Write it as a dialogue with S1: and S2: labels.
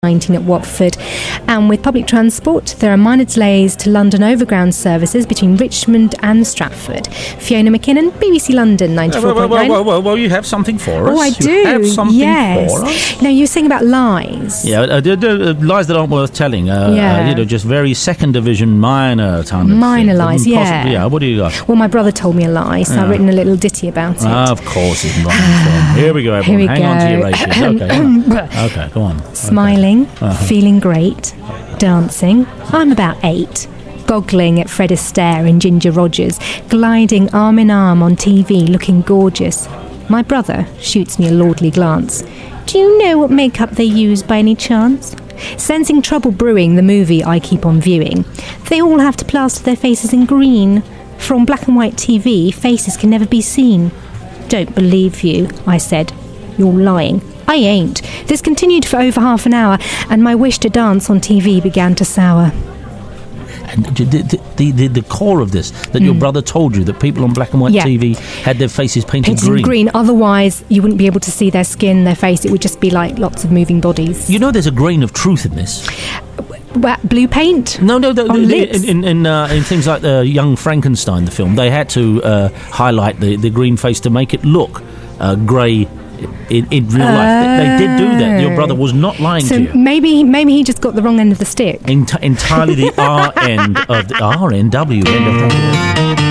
S1: 19 at Watford. And with public transport, there are minor delays to London Overground services between Richmond and Stratford. Fiona McKinnon, BBC London, 94.9.
S2: Well, you have something for us.
S1: Oh, I do.
S2: You have something for us.
S1: Now, you're saying about lies.
S2: Yeah, lies that aren't worth telling. Just very second division minor kind of
S1: minor
S2: thing.
S1: lies,
S2: Yeah, what do you got?
S1: Well, my brother told me a lie, so I've written a little ditty about it.
S2: Of course, it's wrong. Here we go, everyone. Hang on to your races. Okay, go on.
S1: Smiling, feeling great, dancing. I'm about 8. Goggling at Fred Astaire and Ginger Rogers, gliding arm in arm on TV, looking gorgeous. My brother shoots me a lordly glance. Do you know what makeup they use by any chance? Sensing trouble brewing, the movie I keep on viewing. They all have to plaster their faces in green. For on black and white TV, faces can never be seen. Don't believe you, I said. You're lying. I ain't. This continued for over half an hour, and my wish to dance on TV began to sour.
S2: And the core of this, that your brother told you, that people on black and white TV had their faces painted green.
S1: Otherwise, you wouldn't be able to see their skin, their face. It would just be like lots of moving bodies.
S2: You know, there's a grain of truth in this.
S1: Blue paint?
S2: No. In things like the Young Frankenstein, the film, they had to highlight the green face to make it look grey. In real life, they did do that. Your brother was not lying to you.
S1: Maybe he just got the wrong end of the stick.
S2: Entirely the R end of the RNW end of the